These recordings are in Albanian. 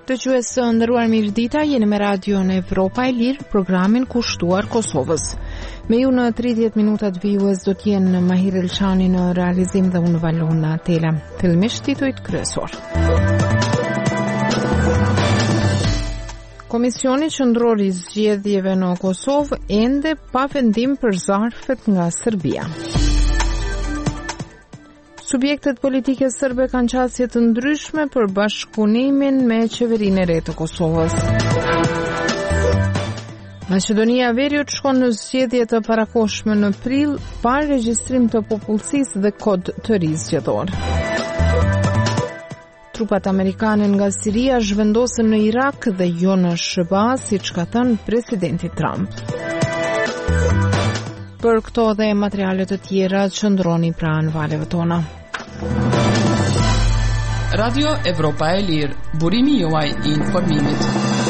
Dëgjues së nderuar, mirëdita, jeni me Radion Evropa e Lirë, programin kushtuar Kosovës. Me ju në 30 minutat vijues do t'jenë Mahir Elçani në realizim dhe unë Valona Tela. Fillimisht titujt kryesor. Komisioni Qendror i Zgjedhjeve në Kosovë ende pa vendim për zarfet nga Serbia. Subjektet politike serbe kanë qasje të ndryshme për bashkëpunimin me qeverinë e re të Kosovës. Maqedonia e Veriut shkon në zgjedhje të parakohshme në prill pa regjistrim të popullsisë dhe kod të ri zgjedhor. Trupat amerikane nga Siria zhvendosen në Irak dhe jo në SBA, siç ka thënë presidenti Trump. Për këto dhe materiale të tjera qëndroni pranë valeve tona. Radio Evropa e Lirë, burimi juaj i informimit.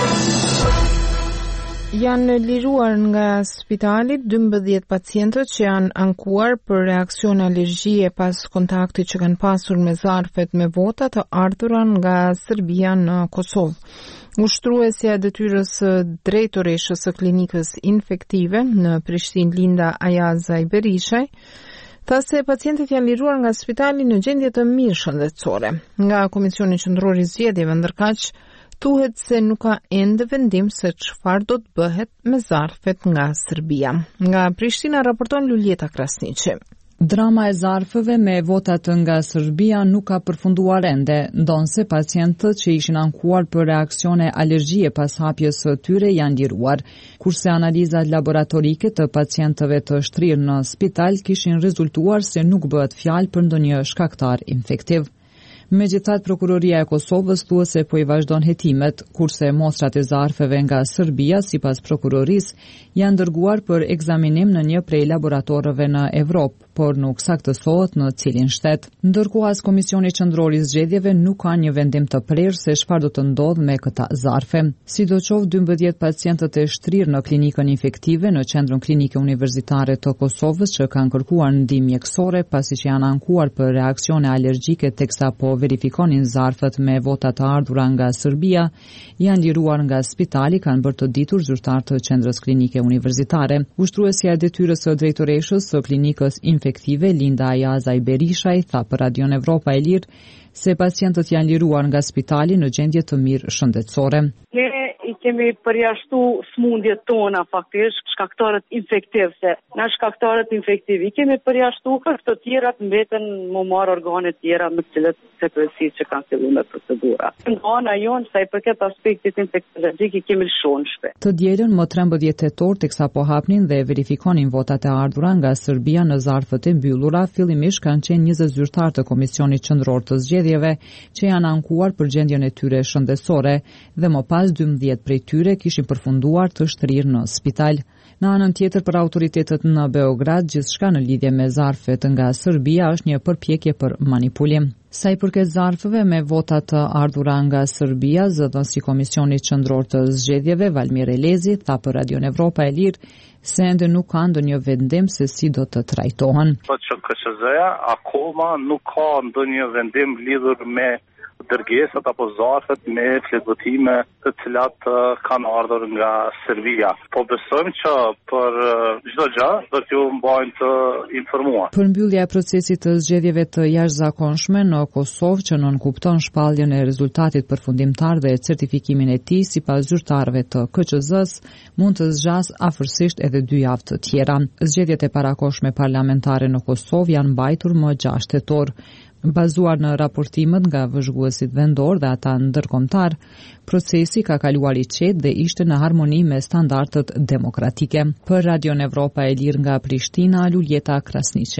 Janë liruar nga spitali 12 pacientët që janë ankuar për reakcion alergjie pas kontaktit që kanë pasur me zarfet me vota të ardhura nga Serbia në Kosovë. Ushtruesja e detyrës drejtoreshës së klinikës infektive në Prishtinë, Linda Ajazaj Berishaj, tha se pacientët janë liruar nga spitali në gjendje të mirë shëndetësore. Nga Komisioni Qendror i Zgjedhjeve ndërkaq thuhet se nuk ka ende vendim se çfarë do të bëhet me zarfet nga Serbia. Nga Prishtina raporton Luljeta Krasniqi. Drama e zarfeve me votat nga Serbia nuk ka përfunduar ende, ndonse pacientët që ishin ankuar për reaksione alergjie pas hapjes së tyre janë liruar, kurse analizat laboratorike të pacientëve të shtrirë në spital kishin rezultuar se nuk bëhet fjalë për ndonjë shkaktar infektiv. Megjithatë, Prokuroria e Kosovës thua se po i vazhdon hetimet, kurse mostrat e zarfeve nga Serbia, sipas prokurorisë, janë dërguar për ekzaminim në një prej laboratorëve në Evropë, por nuk saktësohet në cilin shtet. Ndërkohë as Komisioni Qendror i Zgjedhjeve nuk ka një vendim të prerë se çfarë do të ndodhë me këta zarfe. Sidoqoftë, 12 pacientët e shtrirë në klinikën infektive në Qendrën Klinike Universitare të Kosovës që kanë kërkuar ndihmë mjekësore pasi që janë ankuar për reaksione alergjike teksa po verifikonin zarfet me vota të ardhura nga Serbia, janë liruar nga spitali, kanë bërë të ditur zyrtar të Qendrës Klinike Universitare. Ushtruesja e detyrës së drejtoreshës së klinikës infektive Linda Ajazaj Berishaj tha për Radion Evropa e Lirë se pacientët janë liruar nga spitali në gjendje të mirë shëndetësore. Ne i kemi përjashtu smundjet tona faktikisht, shkaktarët infektivse. Na shkaktarët infektiv i kemi përjashtu, për të tjerat mbeten më marr organe tjera me cilët sekretësi që kanë filluar me procedura. Ana jonë sa i përket aspektit infektologjik i kemi lëshuar shpejt. Të dielën më 13 tetor teksa po hapnin dhe verifikonin votat e ardhura nga Serbia në zarfët e mbyllura, fillimisht kanë qenë 20 zyrtar të Komisionit Qendror të Zgjedhjeve që janë ankuar për gjendjen e tyre shëndetësore dhe më pas 12 prej tyre kishin përfunduar të shtrirë në spital. Në anën tjetër, për autoritetet në Beograd, gjithçka në lidhje me zarfet nga Serbia është një përpjekje për manipulim. Sa i përket zarfeve me vota të ardhura nga Serbia, zëdhënësi i Komisionit Qendror të Zgjedhjeve Valmir Elezi tha për Radion Evropa e Lirë se ende nuk ka ndonjë vendim se si do të trajtohen. Po që KSZ-ja akoma nuk ka ndonjë vendim lidhur me dërgesat apo zarfet me plotëtime të cilat kanë ardhur nga Serbia. Po besojmë që për çdo gjë do t'ju mbajnë të informuar. Përmbyllja e procesit të zgjedhjeve të jashtëzakonshme në Kosovë që nënkupton shpalljen e rezultatit përfundimtar dhe certifikimin e tij sipas zyrtarëve të KQZ-s mund të zgjas afërsisht edhe 2 javë të tjera. Zgjedhjet e parakohshme parlamentare në Kosovë janë mbajtur më 6 tetor. Bazuar në raportimet nga vëzhguesit vendor dhe ata ndërkombëtar, procesi ka kaluar i qetë dhe ishte në harmoni me standardet demokratike. Për Radion Evropa e Lirë nga Prishtina, Luljeta Krasniqi.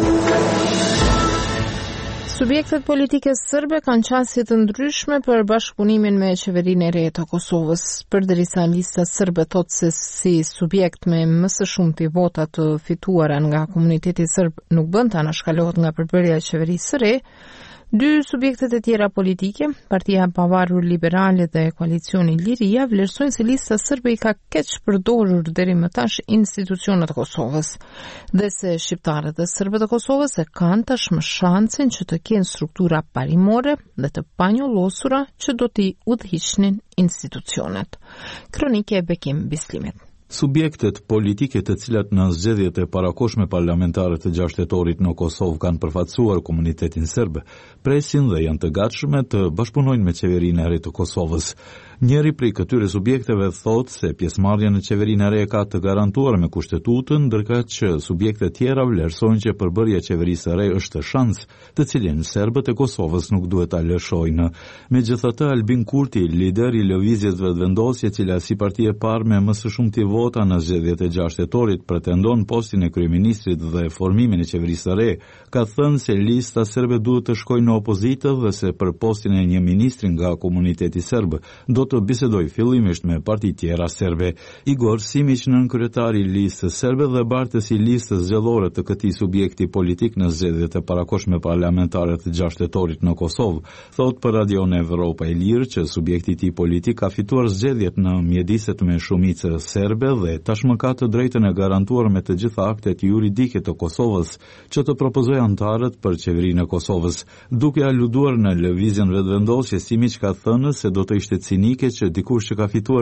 Subjektet politike serbe kanë qasje të ndryshme për bashkëpunimin me qeverinë e re të Kosovës. Përderisa lista serbe thotë se si subjekt me më së shumti vota të fituara nga komuniteti serb nuk bën ta anashkalohet nga përbërja e qeverisë së re, Dy subjektet e tjera politike, Partia e Pavarur Liberale dhe Koalicioni Liria, vlerësojnë se lista sërbe i ka keq përdorur deri më tash institucionet e Kosovës, dhe se shqiptarët dhe serbët e Kosovës e kanë tashmë shansin që të kenë struktura parimore dhe të panjollosura që do t'i udhëhiqnin institucionet. Kronike e Bekim Bislimit. Subjektet politike të cilat në zgjedhjet e parakoshme parlamentare të 6 tetorit në Kosovë kanë përfaqësuar komunitetin serb, presin dhe janë të gatshme të bashkëpunojnë me qeverinë e re të Kosovës. Njëri prej këtyre subjekteve thotë se pjesëmarrja në qeverinë e re ka të garantuar me kushtetutën, ndërkaq që subjekte tjera vlerësojnë që përbërja e qeverisë së re është shans, të cilin serbët e Kosovës nuk duhet ta lëshojnë. Megjithatë, Albin Kurti, lider i lëvizjes vetëvendosje, e cila si parti e parë me më së shumti vota në zgjedhjet e 6 tetorit pretendon postin e kryeministrit dhe formimin e qeverisë së re, ka thënë se lista serbe duhet të shkojë në opozitë dhe se për postin e një ministri nga komuniteti serb do të bisedoj fillimisht me parti tjera serbe. Igor Simić, nënkryetari i listës serbe dhe bartës i listës zgjedhore të këtij subjekti politik në zgjedhjet e parakoshme parlamentare të 6 tetorit në Kosovë, thot për Radion Evropa e Lirë që subjekti i tij politik ka fituar zgjedhjet në mjediset me shumicë serbe dhe tashmë ka të drejtën e garantuar me të gjitha aktet juridike të Kosovës që të propozojë antarët për qeverinë e Kosovës. Duke aluduar në lëvizjen vetëvendosje, Simić ka thënë se do të ishte cinike që dikush që ka fituar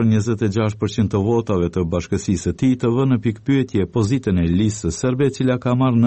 26% të votave të bashkësisë së tij të vënë në pikpyetje pozitën e listës serbe, e cila ka marrë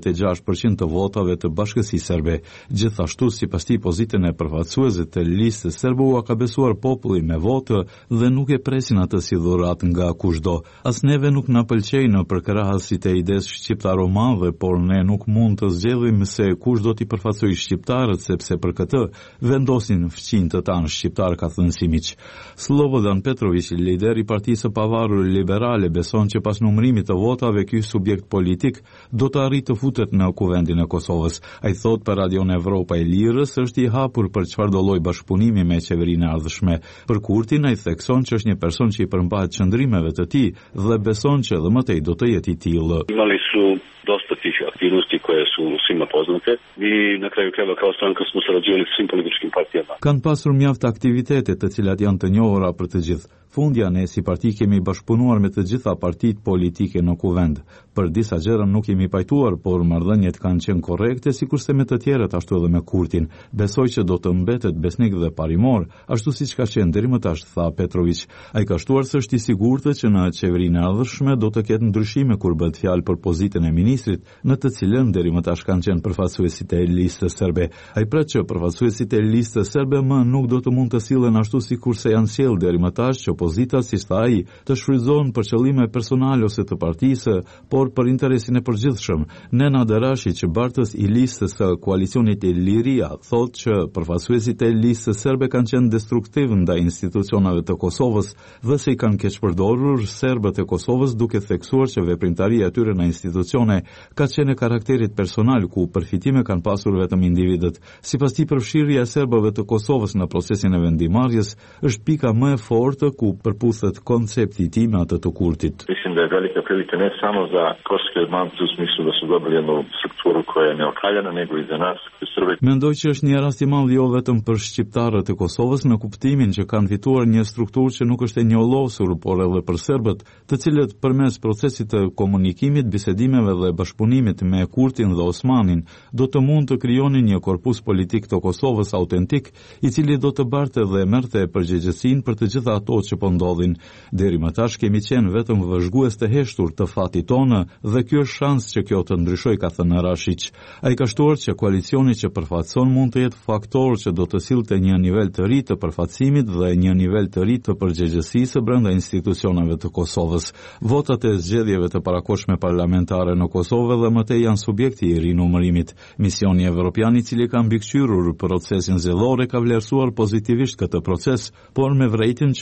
96% të votave të bashkësisë serbe. Gjithashtu, sipas tij, pozitën e përfaqësuesit të listës serbe u ka besuar populli me votë dhe nuk e presin atë si dhuratë nga kushdo. As neve nuk na pëlqejnë në përkrahasit e idesë shqiptaro-madhe, por ne nuk mund të zgjedhim se kush do t'i përfaqësojë shqiptarët, sepse për këtë vendosin fëmijët të tanë shqiptar, ka thënë Simić. Slobodan Petrović, lider i Partisë së Pavarur Liberale, beson që pas numërimit të votave ky subjekt politik do të arrijë të futet në kuvendin e Kosovës. Ai thot për Radion Evropa e Lirës është i hapur për çfarëdo lloj bashkëpunimi me qeverinë e ardhshme. Për Kurtin, ai thekson që është një person që i përmbahet qëndrimeve të tij dhe beson që edhe më tej do të jetë i tillë. Imali su dosta tih aktivnosti koje su svima poznate i na kraju krajeva kao stranka smo sarađivali sa svim političkim partijama. Kanë pasur mjaft aktivitete të cilat janë të njohura për të gjithë. Fundja ne si parti kemi bashkëpunuar me të gjitha partitë politike në kuvend. Për disa gjëra nuk jemi pajtuar, por marrëdhëniet kanë qenë korrekte, sikurse me të tjerët ashtu edhe me Kurtin. Besoj që do të mbetet besnik dhe parimor, ashtu siç ka qenë deri më tash, tha Petrović. Ai ka shtuar se është i sigurt që në qeverinë e ardhshme do të ketë ndryshime kur bëhet fjalë për pozitën e ministrit, në të cilën deri më tash kanë qenë përfaqësuesit e listës serbe. Ai pret që përfaqësuesit e listës serbe më nuk do të mund të sillen ashtu sikurse janë sjellë deri më tash, që opozita, si tha ai, të shfrytëzohen për qëllime personale ose të partisë, por për interesin e përgjithshëm. Nena Derashi, që bartës i listës së koalicionit e Liria, thotë që përfaqësuesit e listës serbe kanë qenë destruktiv ndaj institucioneve të Kosovës dhe se i kanë keq përdorur serbët e Kosovës, duke theksuar që veprimtaria e tyre në institucione ka qenë karakterit personal, ku përfitime kanë pasur vetëm individët. Sipas tij, përfshirja e serbëve të Kosovës në procesin e vendimarrjes është pika më e fortë ku përputhet koncepti i tij me atë të Kurtit. Mislim da je velika prilika ne samo za kosovske Albanci u smislu da su dobili jednu strukturu koja je neokaljana, nego i za nas, Srbi. Mendoj që është një rast i madh jo vetëm për shqiptarët e Kosovës në kuptimin që kanë fituar një strukturë që nuk është e njollosur, por edhe për serbët, të cilët përmes procesit të komunikimit, bisedimeve dhe bashkëpunimit me Kurtin dhe Osmanin do të mund të krijonin një korpus politik të Kosovës autentik, i cili do të barte dhe merrte përgjegjësinë për të gjitha ato që po ndodhin. Deri më tash kemi qenë vetëm vëzhgues të heshtur të fatit tonë dhe ky është shans që kjo të ndryshojë, ka thënë Rashić. Ai ka shtuar që koalicioni që përfaqëson mund të jetë faktor që do të sillte një nivel të ri të përfaqësimit dhe një nivel të ri të përgjegjësisë brenda institucioneve të Kosovës. Votat e zgjedhjeve të parakoshme parlamentare në Kosovë dhe më tej janë subjekti i rinumërimit. Misioni evropian, i cili ka mbikëqyrur procesin zgjedhor, ka vlerësuar pozitivisht këtë proces, por me vërejtjen që mjedis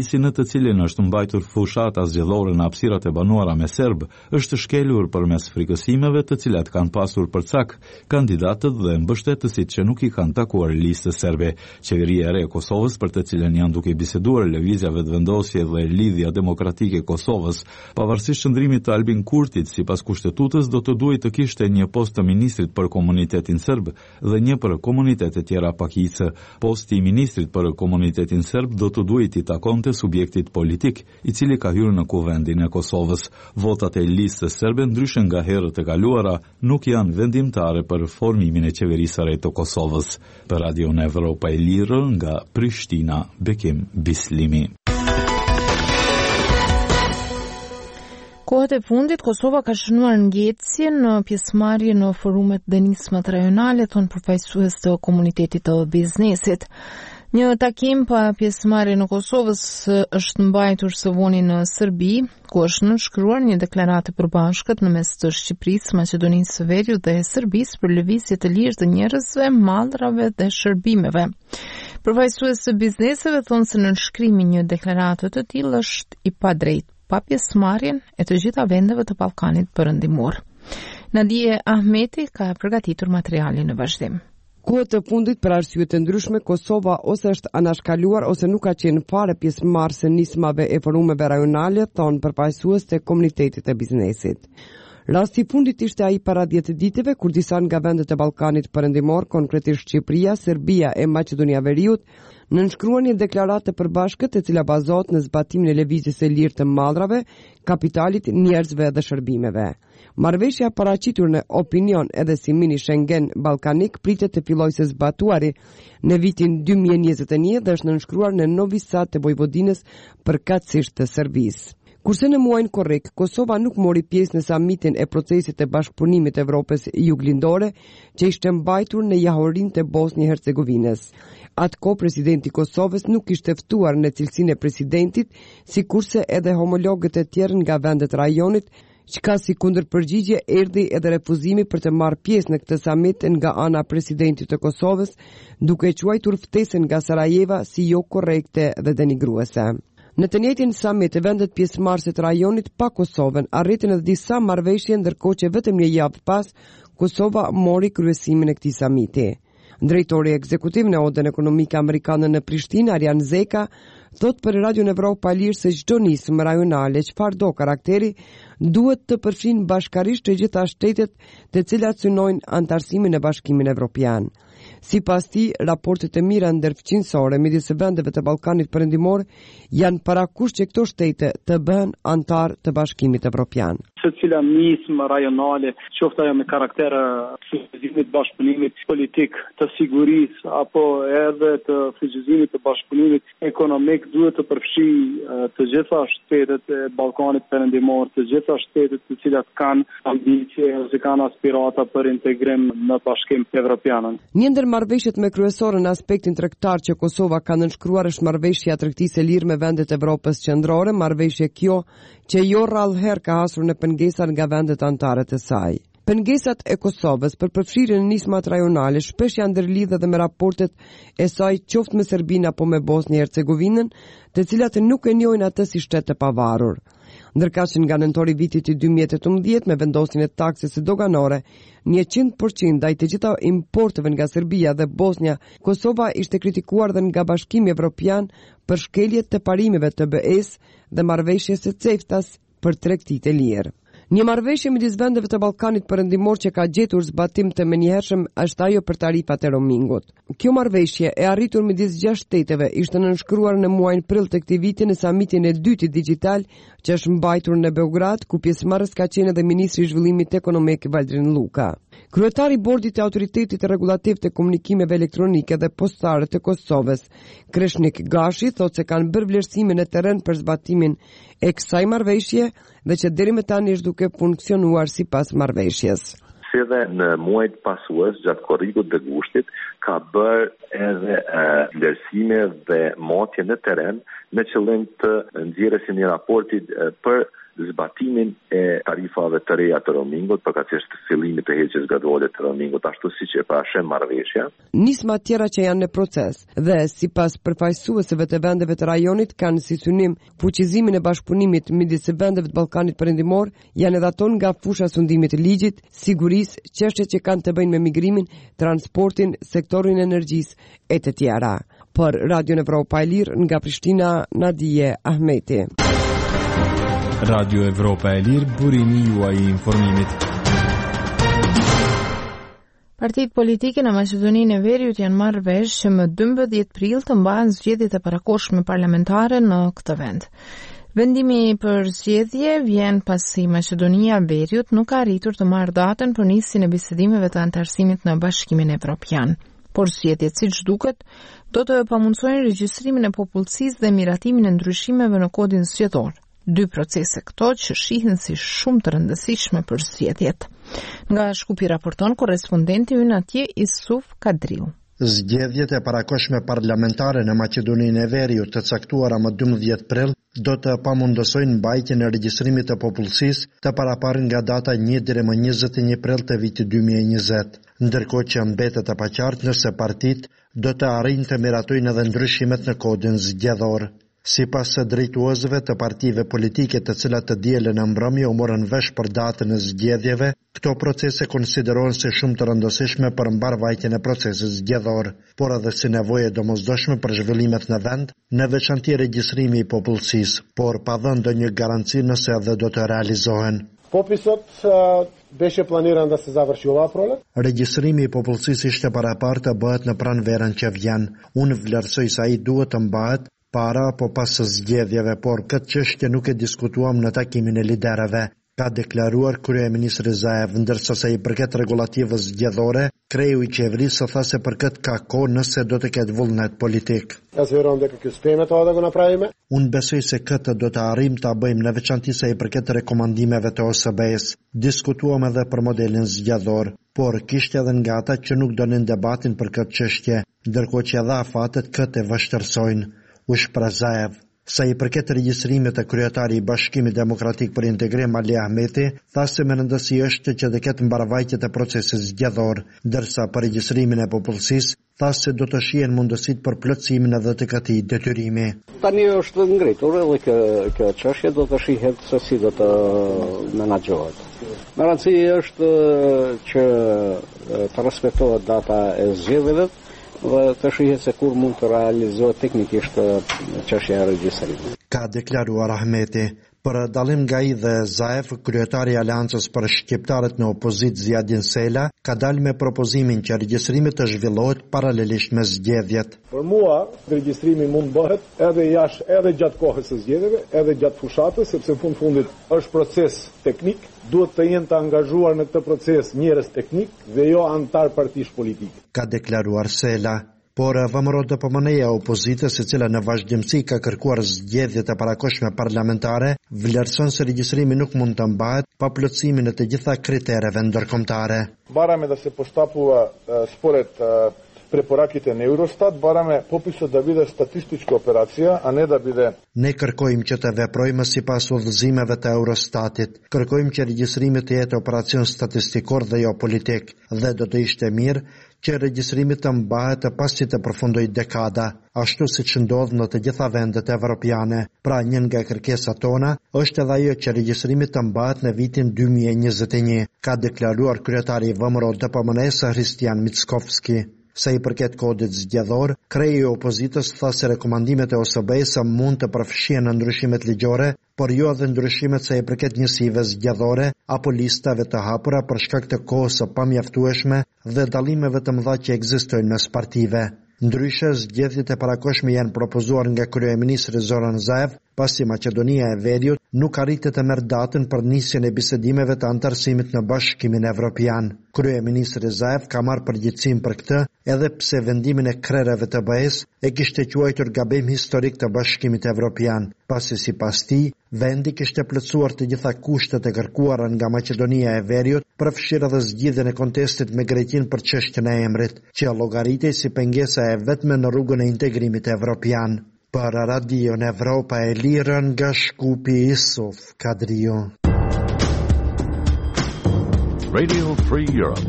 pajisje në të cilin është mbajtur fushata zgjedhore në hapësirat e banuara me serb, është shkelur përmes frikësimeve të cilat kanë pasur përcak kandidatët dhe mbështetësit që nuk i kanë takuar listës serbe. Qeveria e re e Kosovës, për të cilën janë duke biseduar lëvizja vetëvendosje dhe lidhja demokratike e Kosovës, pavarësisht qëndrimit të Albin Kurtit sipas kushtetutës, do të duhej të kishte një post të ministrit për komunitetin serb dhe një për komunitetet tjera pakicë. Posti i ministrit për komunitetin serb do të duhej t'i takonte subjektit politik, i cili ka hyrë në kuvendin e Kosovës. Votat e listës serbe, ndryshe nga herët e kaluara, nuk janë vendimtare për formimin e qeverisë së re të Kosovës. Për Radio Evropa e Lirë, nga Prishtina, Bekim Bislimi. Kohët e fundit, Kosova ka shënuar ngjecje në pjesëmarrje në forumet dhe nismat rajonale, thon përfaqësues të komunitetit të biznesit. Një takim pa pjesëmarrje në Kosovës është mbajtur së voni në Serbi, ku është nënshkruar një deklaratë e përbashkët në mes të Shqipërisë, Maqedonisë së Veriut dhe Serbisë për lëvizje të lirë të njerëzve, mallrave dhe shërbimeve. Përfaqësues të bizneseve thonë se nënshkrimi një deklarate të tillë është i padrejtë pa pjesëmarrjen e të gjitha vendeve të Ballkanit Perëndimor. Nadije Ahmeti ka përgatitur materialin në vazhdim. Kohët të fundit, për arsye të ndryshme, Kosova ose është anashkaluar ose nuk ka qenë fare pjesëmarrëse nismave e forumeve rajonale, thonë përfaqësues të komunitetit të biznesit. Rasti fundit ishte ai para 10 ditëve kur disa nga vendet e Ballkanit Perëndimor, konkretisht Shqipëria, Serbia e Maqedonia e Veriut, nënshkruan një deklaratë të përbashkët e cila bazohet në zbatimin e lëvizjes së lirë të mallrave, kapitalit, njerëzve dhe shërbimeve. Marrëveshja paraqitur në opinion edhe si mini Schengen ballkanik pritet të fillojë së zbatuari në vitin 2021 dhe është nënshkruar në Novi Sad të Vojvodinës përkatësisht të Serbisë. Kurse në muajin korrekt, Kosova nuk mori pjesë në samitin e procesit të bashkëpunimit Evropës juglindore, që ishte mbajtur në Jahorin të Bosnjë-Hercegovinës. Atko presidenti Kosovës nuk ishte ftuar në cilësinë e presidentit, sikurse edhe homologët e tjerë nga vendet rajonit, çka si kundërpërgjigje erdhi edhe refuzimi për të marrë pjesë në këtë samit nga ana presidentit të Kosovës, duke quajtur ftesën nga Sarajeva si jo korrekte dhe denigruese. Në të njëjtin samit, vendet pjesëmarrëse të rajonit pa Kosovën arritën edhe disa marrëveshje, ndërkohë që vetëm një javë pas Kosova mori kryesimin e këtij samiti. Drejtori ekzekutiv në Odën Ekonomike Amerikane në Prishtinë, Arjan Zeka, thot për Radio Evropa e Lirë se çdo nismë rajonale, çfarëdo karakteri, duhet të përfshin bashkarisht të gjitha shtetet të cilat synojnë antarësimin e Bashkimit Evropian. Sipas tij, raportet e mira ndërfaqënësore midis vendeve të Ballkanit Perëndimor janë parakusht që këto shtete të bëhen antar të Bashkimit Evropian. Secila nismë rajonale, qoftë ajo me karakter fuqizimit bashkëpunimit politik, të sigurisë apo edhe të fuqizimit të bashkëpunimit ekonomik, duhet të përfshijë të gjitha shtetet e Ballkanit Perëndimor, të gjitha shtetet të cilat kanë ambicie ose kanë aspirata për integrim në Bashkim Evropian. Një ndër marrëveshjet më kryesore në aspektin tregtar që Kosova ka nënshkruar është marrëveshja e tregtisë së lirë me vendet e Evropës qendrore, marrëveshje kjo që jo rrallëherë ka hasur në pengesat nga vendet anëtare të saj. Pengesat e Kosovës për përfshirjen në nismat rajonale shpesh janë ndërlidhur edhe me raportet e saj qoftë me Serbinë apo me Bosnjë-Hercegovinën, të cilat nuk e njohin atë si shtet të pavarur. Ndërkaq që nga nëntori vitit 2018 me vendosjen e taksës së doganore 100% ndaj të gjitha importeve nga Serbia dhe Bosnja, Kosova ishte kritikuar dhe nga Bashkimi Evropian për shkelje të parimeve të BE-s dhe marrëveshjes së CEFTA-s për tregtitë e lirë. Një marrëveshje midis vendeve të Ballkanit Perëndimor që ka gjetur zbatim të menjëhershëm është ajo për tarifat e roamingut. Kjo marrëveshje e arritur midis 6 shteteve ishte nënshkruar në muajin prill të këtij viti në samitin e dytë digital që është mbajtur në Beograd, ku pjesëmarrës ka qenë edhe ministri i zhvillimit ekonomik Valdrin Luka. Kryetari i Bordit të Autoritetit Rregullativ të Komunikimeve Elektronike dhe Postare të Kosovës, Kreshnik Gashi, thotë se kanë bërë vlerësime në terren për zbatimin e kësaj marrëveshje dhe që deri më tani është duke funksionuar sipas marrëveshjes. Si dhe në muajt pasues gjatë korrikut të gushtit ka bërë edhe vlerësime dhe motje në terren me qëllim të nxjerrjes një raporti për zbatimin e tarifave të reja të roamingut, përkatësisht fillimit të heqjes graduale të roamingut, ashtu siç e parashën marrëveshja. Nisma tjera që janë në proces dhe sipas përfaqësuesve të vendeve të rajonit kanë si synim fuqizimin e bashkëpunimit midis vendeve të Ballkanit Perëndimor, janë edhe ato nga fusha sundimit të ligjit, sigurisë, çështjet që kanë të bëjnë me migrimin, transportin, sektorin e energjisë e të tjera. Për Radio Evropa e Lirë nga Prishtina, Nadije Ahmeti. Radio Evropa e Lirë, burimi juaj i informimit. Partitë politike në Maqedoninë e Veriut janë marrë vesh që më 12 prill të mbahen zgjedhjet e parakohshme parlamentare në këtë vend. Vendimi për zgjedhje vjen pasi Maqedonia e Veriut nuk ka arritur të marrë datën për nisjen e bisedimeve të anëtarësimit në Bashkimin Evropian. Por zgjedhjet, siç duket, do të pamundsojnë regjistrimin e popullsisë dhe miratimin e ndryshimeve në kodin zgjedhor. 2 procese këto që shihen si shumë të rëndësishme për zgjedhjet. Nga Shkupi raporton korrespondenti ynë atje Isuf Kadriu. Zgjedhjet e parakohshme parlamentare në Maqedoninë e Veriut të caktuara më 12 prill do të pamundosojnë mbajtjen e regjistrimit të popullsisë të paraparë nga data 1 deri më 21 prill të vitit 2020, ndërkohë që mbetet e paqartë nëse partitë do të arrijnë të miratojnë edhe ndryshimet në kodin zgjedhor. Sipas së drejtuesve të partive politike të cilat të dielën në mbrëmje u morën vesh për datën e zgjedhjeve, këto procese konsiderohen si shumë të rëndësishme për mbarvajtjen e procesit zgjedhor, por edhe si nevojë domosdoshme për zhvillimet në vend, në veçanti regjistrimi i popullsisë, por pa dhënë ndonjë garanci nëse edhe do të realizohen. Popisot беше планиран да се завърши ова пролет. Regjistrimi i popullsisë ishte paraparë të bëhet në pranverën që vjen. Unë vlerësoj se ai duhet të mbahet para apo pas zgjedhjeve, por këtë çështje nuk e diskutuam në takimin e liderëve, ka deklaruar kryeministri Zaev, ndërsa sa i përket rregullativës zgjedhore, kreu i qeverisë tha se për këtë ka kohë nëse do të ketë vullnet politik. Unë besoj se këtë do të arrijmë ta bëjmë në veçanti sa i përket rekomandimeve të OSBE-s. Diskutuam edhe për modelin zgjedhor, por kishte edhe nga ata që nuk donin debatin për këtë çështje, ndërkohë që edhe afatet këtë e vështërsojnë. U shpreh Zaev. Sa i përket regjistrimit të kryetari i Bashkimit Demokratik për Integrim Ali Ahmeti, tha se me rëndësi është që të ketë mbarvajtje të procesit zgjedhor, ndërsa për regjistrimin e popullsisë, tha se do të shihen mundësitë për plotësimin edhe të këtij detyrimi. Tani është ngritur edhe kjo çështje do të shihet se si do të menaxhohet. Me rëndësi është që të respektohet data e zgjedhjeve dhe të shihet se kur mund të realizohet teknikisht çështja e regjistrimit. Ka deklaruar Ahmeti. Për dallim nga ai dhe Zaev, kryetari i Aleancës për shqiptarët në opozitë Ziadin Sela, ka dalë me propozimin që regjistrimi të zhvillohet paralelisht me zgjedhjet. Për mua, regjistrimi mund bëhet edhe gjatë kohës së zgjedhjeve, edhe gjatë fushatës, sepse në fundit është proces teknik, duhet të jenë të angazhuar në këtë proces njerëz teknik dhe jo antar partish politike. Ka deklaruar Sela. Por vëmëro DPMN-ja e opozitës, e cila në vazhdimsi ka kërkuar zgjedhjet e parakohshme parlamentare, vlerëson se regjistrimi nuk mund të mbahet pa plotësimin e të gjitha kritereve ndërkombëtare. Barame da se poštapува според препораките на Eurostat, бараме пописот да биде статистичка операција, а не да биде. Ne kërkojmë që të veprojmë sipas udhëzimeve të Eurostatit. Kërkojmë që regjistrimi të jetë operacion statistikor dhe jo politik, dhe do të ishte mirë që regjistrimi të mbahet pasi të përfundojë dekada, ashtu siç ndodh në të gjitha vendet evropiane. Pra një nga kërkesat tona është edhe ajo që regjistrimi të mbahet në vitin 2021, ka deklaruar kryetari i VMRO DPMN-s Hristian Mickovski. Sa i përket kodit zgjedhor, kreu i opozitës tha se rekomandimet e OSBE-s mund të përfshihen në ndryshimet ligjore, por jo edhe ndryshimet sa i përket njësive zgjedhore apo listave të hapura për shkak të kohës së pamjaftueshme dhe dallimeve të mëdha që ekzistojnë mes partive. Ndryshe, zgjedhjet e parakohshme janë propozuar nga kryeministri Zoran Zaev, pasi Maqedonia e Veriut nuk arriti të merr datën për nisjen e bisedimeve të anëtarësimit në Bashkimin Evropian. Kryeministri Zaev ka marrë përgjegjësinë për këtë, edhe pse vendimin e krerëve të BE-s e kishte quajtur gabim historik të Bashkimit Evropian, pasi sipas tij vendi kishte plotësuar të gjitha kushtet e kërkuara nga Maqedonia e Veriut, përfshirë edhe zgjidhjen e kontestit me Greqinë për çështjen e emrit, që llogaritej si pengesa e vetme në rrugën e integrimit evropian. Për Radion Evropa e Lirë nga Shkupi Isuf Kadrio. Radio Free Europe.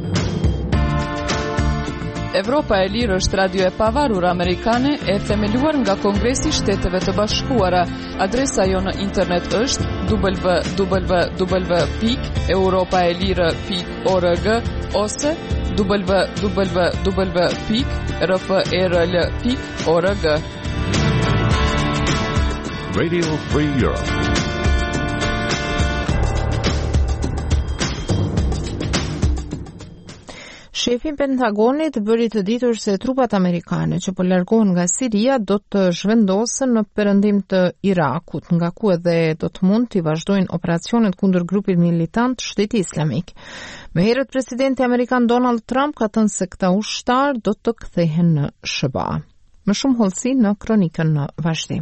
Evropa e Lirë është radio e pavarur amerikane e themeluar nga Kongresi i Shteteve të Bashkuara. Adresa jo në internet është www.europaelire.org ose www.rfrl.org. Radio Free Europe. Shefi i Pentagonit bëri të ditur se trupat amerikane që po largohen nga Siria do të zhvendosen në perëndim të Irakut, nga ku edhe do të mund të vazhdojnë operacionet kundër grupit militant Shteti Islamik. Më herët presidenti amerikan Donald Trump ka thënë se këta ushtar do të kthehen në SBA. Më shumë hollësi në kronikën në vazhdim.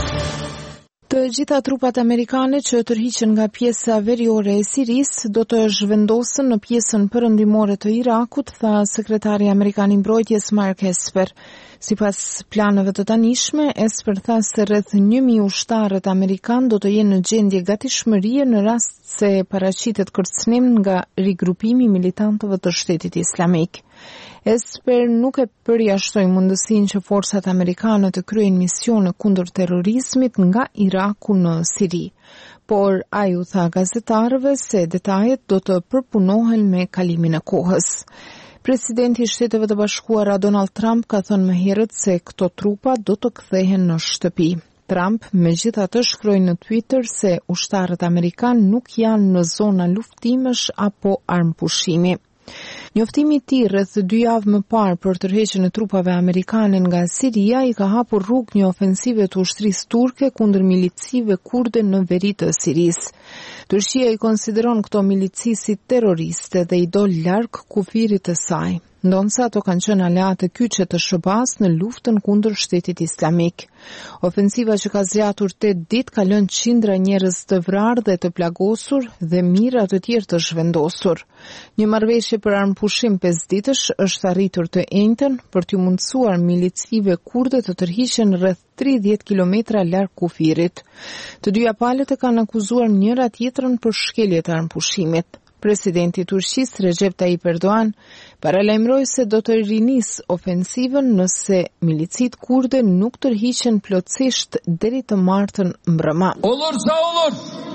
Të gjitha trupat amerikane që tërhiqen nga pjesa veriore e Sirisë do të zhvendosen në pjesën perëndimore të Irakut, tha sekretari amerikan i mbrojtjes Mark Esper. Sipas planeve të tanishme, Esper tha se rreth 1000 ushtarët amerikan do të jenë në gjendje gatishmërie në rast se paraqitet kërcënim nga rigrupimi militantëve të Shtetit Islamik. Esper nuk e përjashtoi mundësinë që forcat amerikane të kryejnë misione kundër terrorizmit nga Iraku në Siri, por ai u tha gazetarëve se detajet do të përpunohen me kalimin e kohës. Presidenti i Shteteve të Bashkuara Donald Trump ka thënë më herët se këto trupa do të kthehen në shtëpi. Trump megjithatë shkroi në Twitter se ushtarët amerikan nuk janë në zona luftimesh apo armpushimi. Njoftimi i tij rreth 2 javë më parë për tërheqjen e trupave amerikane nga Siria i ka hapur rrugë një ofensive të ushtrisë turke kundër milicive kurde në veri të Sirisë. Turqia i konsideron këto milici si terroriste dhe i dol larg kufirit të saj, ndonse ato kanë qenë aleate kyçe të SBA-s në luftën kundër Shtetit Islamik. Ofensiva që ka zgjatur 8 ditë ka lënë qindra njerëz të vrarë dhe të plagosur dhe mijëra të tjerë të zhvendosur. Një marrëveshje për armpushim 5 ditësh është arritur të njëjtën për t'u mundësuar milicive kurde të tërhiqen rreth 30 kilometra larg kufirit. Të dyja palët e kanë akuzuar njëra tjetrën për shkelje të armpushimit. Presidenti i Turqisë Recep Tayyip Erdogan paralajmëroi se do të rinis ofensivën nëse milicit kurde nuk tërhiqen plotësisht deri të martën mbrëma. Olursa olur.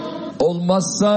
Olmazsa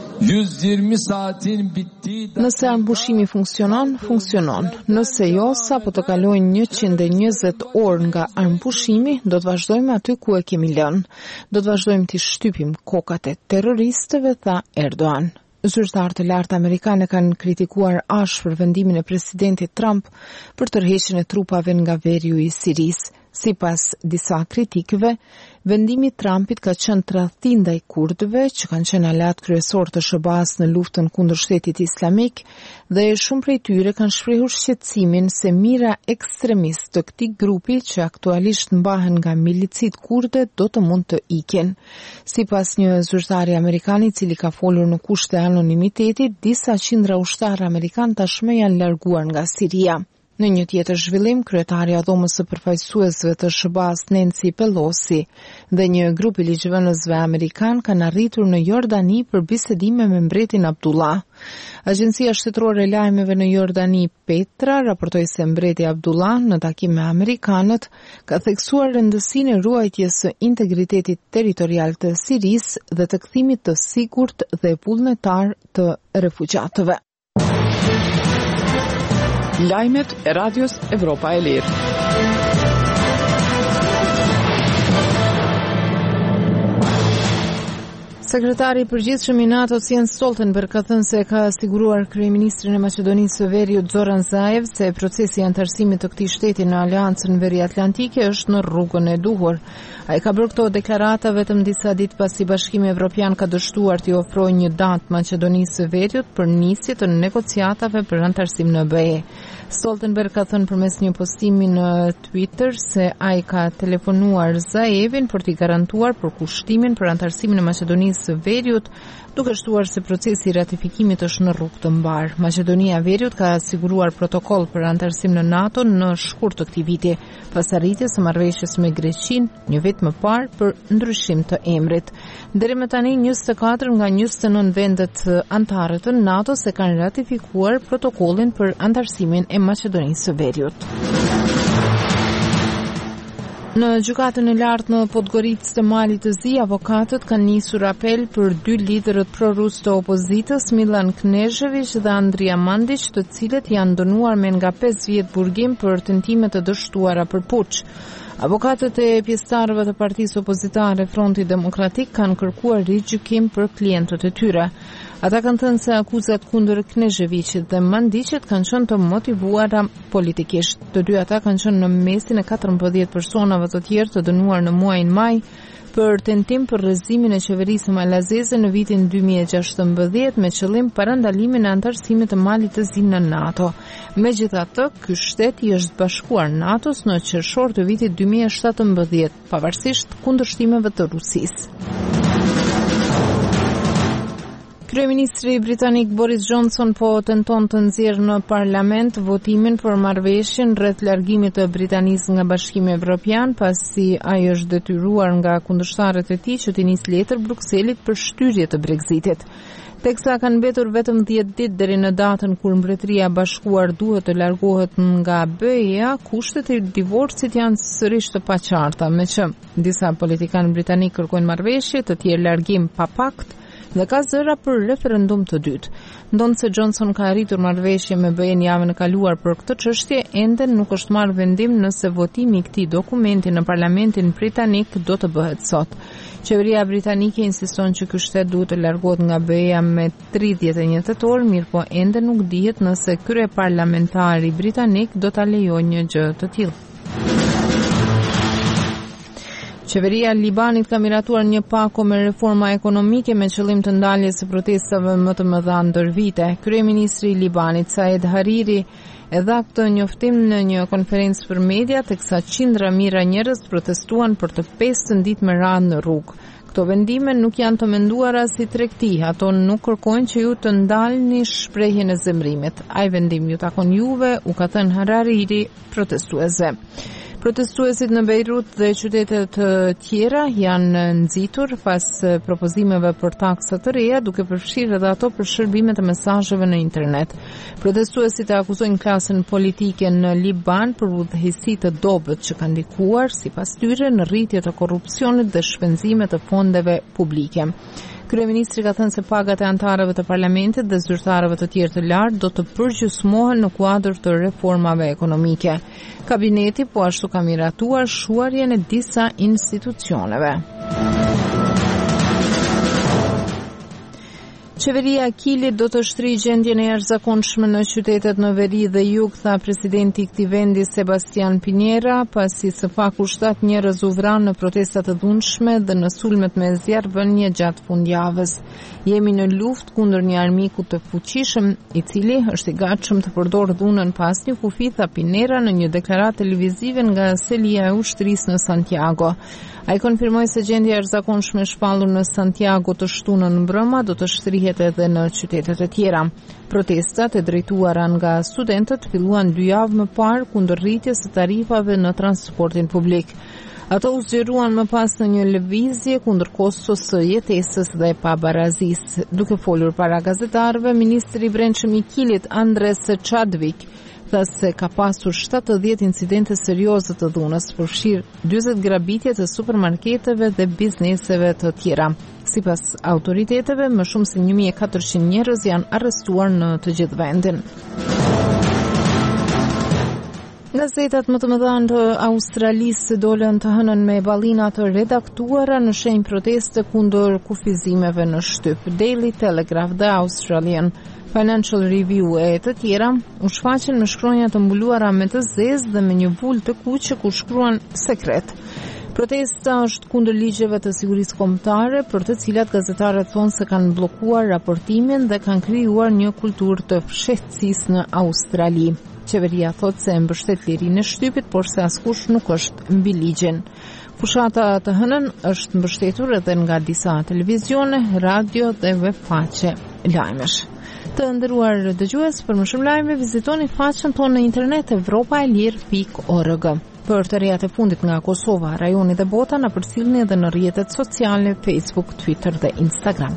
120 saatin bitti. Nëse armpushimi funksionon, funksionon. Nëse jo, sapo të kalojnë 120 orë nga armpushimi, do të vazhdojmë aty ku e kemi lënë. Do të vazhdojmë të shtypim kokat e terroristëve, tha Erdogan. Zyrtarë të lartë amerikane kanë kritikuar ashpër vendimin e presidentit Trump për tërheqjen e trupave nga veriu i Sirisë. Sipas disa kritikëve, vendimi i Trumpit ka qenë tradhti ndaj kurdëve që kanë qenë aleat kryesor të SBA-s në luftën kundër Shtetit Islamik dhe shumë prej tyre kanë shprehur shqetësimin se mira ekstremistë të këtij grupi që aktualisht mbahen nga milicit kurde do të mund të ikin. Sipas një zyrtari amerikan i cili ka folur në kushte anonimitetit, disa qindra ushtarë amerikan tashmë janë larguar nga Siria. Në një tjetër zhvillim, kryetaria e dhomës së përfaqësuesve të SBA-s Nancy Pelosi dhe një grup i ligjvënësve amerikan kanë arritur në Jordani për bisedime me mbretin Abdullah. Agjencia shtetërore e lajmeve në Jordani Petra raportoi se mbreti Abdullah në takim me amerikanët ka theksuar rëndësinë e ruajtjes së integritetit territorial të Sirisë dhe të kthimit të sigurt dhe vullnetar të refugjatëve. Lajmet e Radios Evropa e Lirë. Sekretari i përgjithshëm i NATO-s Jens Stoltenberg ka thënë se ka siguruar kryeministrin e Maqedonisë së Veriut Zoran Zaev se procesi i antarësimit të këtij shteti në Aleancën Veriatlantike është në rrugën e duhur. Ai ka bërë këto deklarata vetëm disa ditë pasi Bashkimi Evropian ka dështuar t'i ofrojë një datë Maqedonisë së Veriut për nisje të negociatave për antarësim në BE. Stoltenberg ka thënë përmes një postimi në Twitter se ai ka telefonuar Zaevin për t'i garantuar përkushtimin për antarësimin e Maqedonisë së Veriut, duke shtuar se procesi i ratifikimit është në rrugë të mbar. Maqedonia e Veriut ka siguruar protokoll për anëtarësim në NATO në shkurt të këtij viti, pas arritjes së marrëveshjes me Greqinë një vit më parë për ndryshim të emrit. Deri më tani 24 nga 29 vendet anëtare të NATO-s e kanë ratifikuar protokollin për anëtarësimin e Maqedonisë së Veriut. Në gjykatën e lartë në Podgoricë të Malit të Zi, avokatët kanë nisur apel për 2 liderët prorus të opozitës, Milan Knežević dhe Andrija Mandić, të cilët janë dënuar me nga 5 vjet burgim për tentime të dështuara për puç. Avokatët e pjesëtarëve të partisë opozitare Fronti Demokratik kanë kërkuar rigjykim për klientët e tyre. Ata kanë thënë se akuzat kundër Kneževićit dhe Mandićit kanë qenë të motivuara politikisht. Të dy ata kanë qenë në mesin e 14 personave të tjerë të dënuar në muajin maj për tentim për rrëzimin e qeverisë malazeze në vitin 2016 me qëllim parandalimin e anëtarësimit të Malit të Zi në NATO. Megjithatë, ky shtet i është bashkuar NATO-s në qershor të vitit 2017, pavarësisht kundërshtimeve të Rusisë. Kryeministri britanik Boris Johnson po tenton të nxjerrë në parlament votimin për marrëveshjen rreth largimit të Britanisë nga Bashkimi Evropian, pasi ai është detyruar nga kundërshtarët e tij që t'i nisë letër Brukselit për shtyrje të Brexitit. Teksa kanë mbetur vetëm 10 ditë deri në datën kur Mbretëria e Bashkuar duhet të largohet nga BE-ja, kushtet e divorcit janë sërish të paqarta, meqë disa politikanë britanik kërkojnë marrëveshje, të tjerë largim pa pakt dhe ka zëra për referendum të dytë. Ndonse Johnson ka arritur marrëveshje me BE-n javën e kaluar për këtë çështje, ende nuk është marrë vendim nëse votimi i këtij dokumenti në Parlamentin britanik do të bëhet sot. Qeveria britanike insiston që ky shtet duhet të largohet nga BE-ja me 31 tetor, mirëpo ende nuk dihet nëse kryeparlamentari britanik do ta lejojë një gjë të tillë. Qeveria e Libanit ka miratuar një pako me reforma ekonomike me qëllim të ndaljes së protestave më të mëdha ndër vite. Kryeministri i Libanit Saed Hariri e dha këtë njoftim në një konferencë për media, teksa qindra mijëra njerëz protestuan për të 5 ditë me radhë në rrugë. Këto vendime nuk janë të menduara si tregti, ato nuk kërkojnë që ju të ndalni shprehjen e zemrimit. Ai vendim ju takon juve, u ka thënë Hariri protestuesve. Protestuesit në Beirut dhe qytete të tjera janë nxitur pas propozimeve për taksa të reja, duke përfshirë edhe ato për shërbimet e mesazheve në internet. Protestuesit e akuzojnë klasën politike në Liban për udhëheqësi të dobët që kanë ndikuar sipas tyre në rritje të korrupsionit dhe shpenzime të fondeve publike. Kryeministri ka thënë se pagat e anëtarëve të parlamentit dhe zyrtarëve të tjerë të lartë do të përgjysmohen në kuadër të reformave ekonomike. Kabineti po ashtu ka miratuar shuarjen e disa institucioneve. Qeveria e Kilit do të shtrijë gjendjen e jashtëzakonshme në qytetet në veri dhe jug, tha presidenti i këtij vendi Sebastian Pinera, pasi së paku 7 njerëz u vranë në protesta të dhunshme dhe në sulmet me zjarrvënie gjatë fundjavës. Jemi në luftë kundër një armiku të fuqishëm, i cili është i gatshëm të përdorë dhunën pas një kufi, tha Pinera në një deklaratë televizive nga selia e ushtrisë në Santiago. Ai konfirmoi se gjendja e jashtëzakonshme e shpallur në Santiago të shtunën mbrëma do të shtrihet edhe në qytetet e tjera. Protestat e drejtuara nga studentët filluan 2 javë më parë kundër rritjes së tarifave në transportin publik. Ato u zgjeruan më pas në një lëvizje kundër kostos së jetesës dhe pabarazisë. Duke folur para gazetarëve, ministri i brendshëm i Kilit Andres Chadwick tha se ka pasur 70 incidente serioze të dhunës, përfshirë 40 grabitje të supermarketeve dhe bizneseve të tjera. Sipas autoriteteve, më shumë se 1400 njerëz janë arrestuar në të gjithë vendin. Gazetat më të mëdha të Australisë dolën të hënën me ballina të redaktuara në shenjë proteste kundër kufizimeve në shtyp. Daily Telegraph dhe Australian Financial Review e të tjera u shfaqen me shkronja të mbuluara me të zezë dhe me një vulë të kuqe ku shkruan sekret. Protesta është kundër ligjeve të sigurisë kombëtare, për të cilat gazetarët thonë se kanë bllokuar raportimin dhe kanë krijuar një kulturë të fshehtësisë në Australi. Qeveria thotë se mbështet lirinë e shtypit, por se askush nuk është mbi ligjin. Fushata të hënën është mbështetur edhe nga disa televizione, radio dhe web faqe lajmesh. Të nderuar dëgjues, për më shumë lajme vizitoni faqen tonë në internet evropaelir.org. Për të rejat e fundit nga Kosova, rajoni dhe bota na përcjellni edhe në rrjetet sociale Facebook, Twitter dhe Instagram.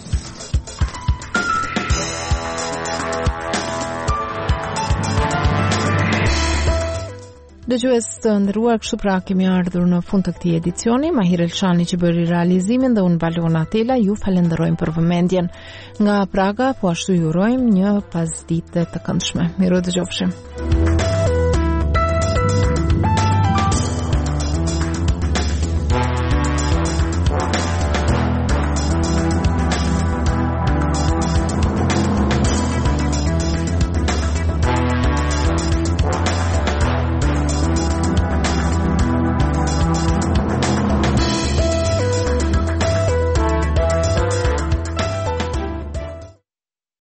Dëgjues të nderuar, kështu pra kemi ardhur në fund të këtij edicioni. Mahir Elshani që bëri realizimin dhe unë Balona Tela ju falenderojmë për vëmendjen. Nga Praga po ashtu ju urojmë një pasditë të këndshme. Mirë dëgjofshim.